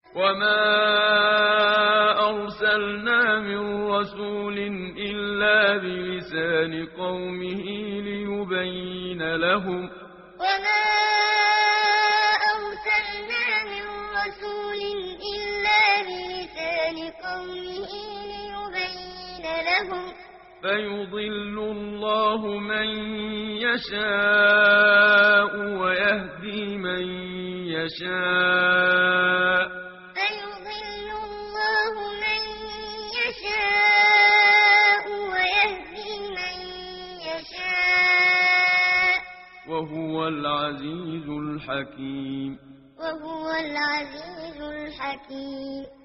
وما أرسلنا من رسول إلا بلسان قومه ليبين لهم وما أرسلنا من رسول إلا بلسان قومه ليبين لهم فيضل الله من يشاء ويهدي من يشاء فيضل الله من يشاء ويهدي من يشاء وهو العزيز الحكيم وهو العزيز الحكيم